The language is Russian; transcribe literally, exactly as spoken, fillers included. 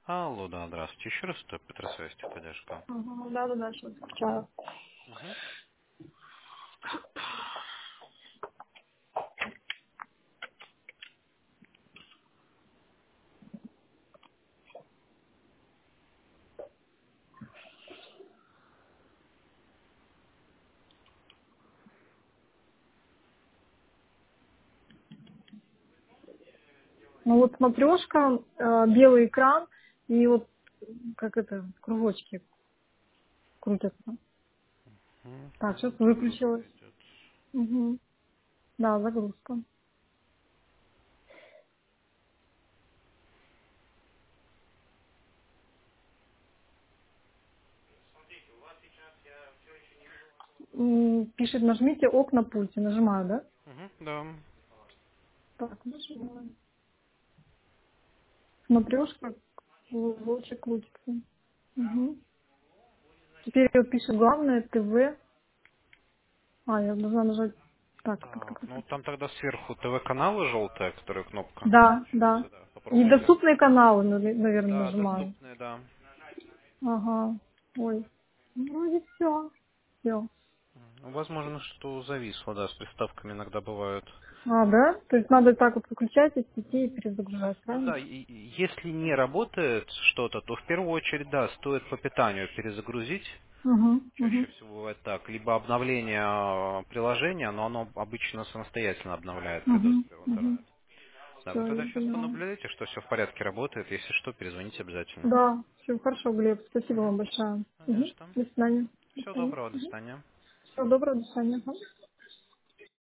Алло, да, здравствуйте. Еще раз это потрясающая поддержка. Ага, да-да-да, сейчас включаю. Угу. Ну вот смотрешка, э, белый экран, и вот как это, кружочки крутятся. Так, сейчас Загрузка выключилась. идет. Угу. Да, загрузка. М, Пишет, нажмите ок на пульте. Нажимаю, да? Угу, да. Так, нажимаю. Смотрешка, кружочек крутится. Угу. Теперь вот пишет главное ТВ. А, я должна нажать. Так, так, так, Так, так. ну так. там тогда сверху ТВ-каналы желтая, которая кнопка Да, да. получается, да. Попробуйте. Недоступные каналы, наверное, Да, нажимаю. доступные, да. Ага. Ой. Ну, вроде все. Все. Ну, возможно, что зависло, да, с приставками иногда бывают. А, да? То есть надо так вот выключать из сети и перезагружать, Ну правильно? да, и- и если не работает что-то, то в первую очередь, да, стоит по питанию перезагрузить. Угу, Чаще угу. всего бывает так. Либо обновление э, приложения, но оно обычно самостоятельно обновляет при Угу, доступе в угу. интернет. Да, вы Все, тогда я сейчас поняла. понаблюдайте, что все в порядке работает. Если что, перезвоните обязательно. Да, все хорошо, Глеб. Спасибо Угу. вам большое. Не за Угу. что. До свидания. До Всего свидания. доброго, до Угу. свидания. Всего доброго, до свидания. Ага.